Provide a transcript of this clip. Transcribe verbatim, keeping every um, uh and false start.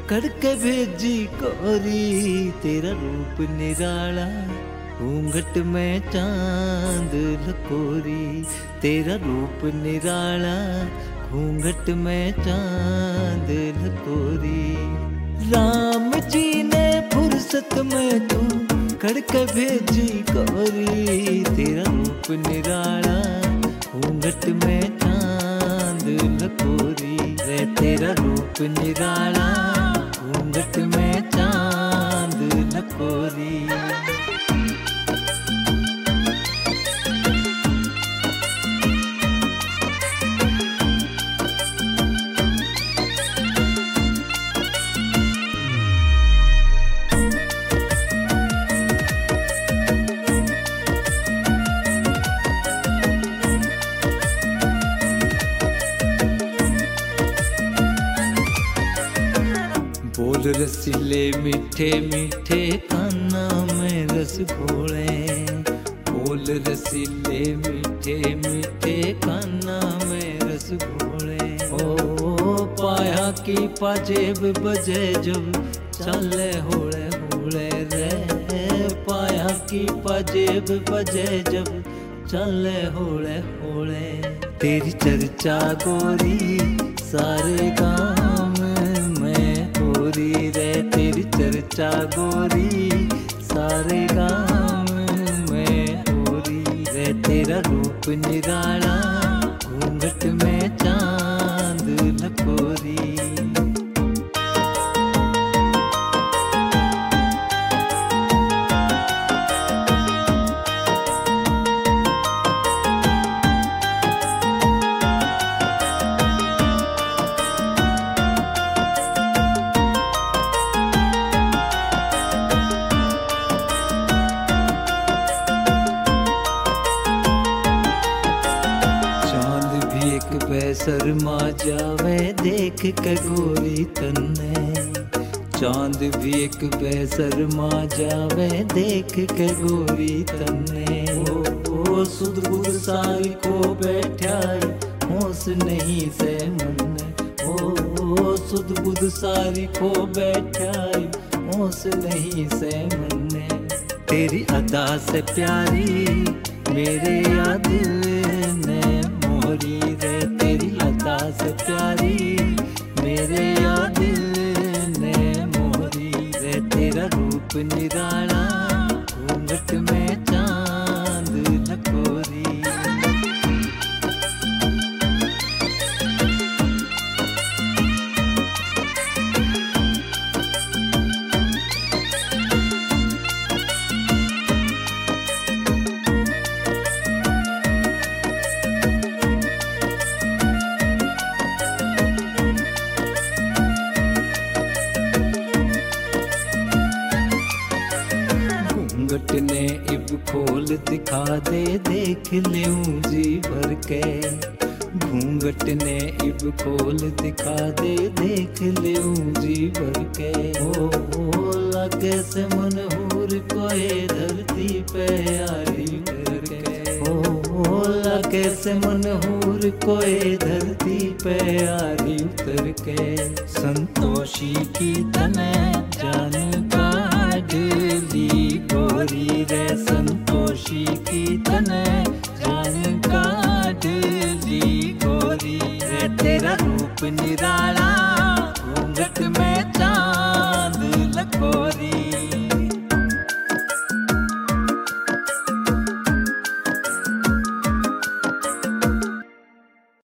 करके भेजी कोरी तेरा रूप निराला, घूंघट में चांद लकोरी। तेरा रूप निराला, घूंघट में चांद लकोरी। राम जी ने फुर्सत में तू करके भेजी कोरी तेरा रूप निराला, घूंघट में चांद लकोरी। रे तेरा रूप निराला, घूंघट में चांद लकोरी। बोल रसीले मीठे मीठे कान्ना में रस घोले। बोल रसीले मीठे मीठे कान्ना में रस घोले। ओ पाया की पाजेब बजे जब चले होले होले रे। पाया की पाजेब बजे जब चले होले होले। तेरी चर्चा गोरी सारे गाँव में गोरी रे। तेरी चर्चा गोरी सारे गाँव में गोरी रे। तेरा रूप निराला, घूंघट में चांद लकोरी। शर्मा जावे देख के गोरी तन्ने। चांद भी एक बेशर्मा जावे देख के गोरी तन्ने। ओ, ओ सुध बुध सारी को बैठाई होश नहीं से मन। ओ, ओ सुध बुध सारी को बैठाई होश नहीं से मन। तेरी अदा से प्यारी मेरे याद ने मोरी रे। तेरी अदा से प्यारी मेरे याद ने मोरी रे। तेरा रूप निराला, घूंघट में चांद लकोरी। घूंघट ने इब खोल दिखा दे देख लेऊं जी भर के। घूंघट ने इब खोल दिखा दे देख लेऊं जी भर के। ओ, ओ लगे से मनहूर कोई धरती पे आरी उतर के। ओ, ओ लगे से मनहूर कोई धरती पे आरी उतर के। संतोषी की तने जान काट ली गोरी रे। संतोषी की तने जान काट ली गोरी रे। तेरा रूप निराला, घूंघट में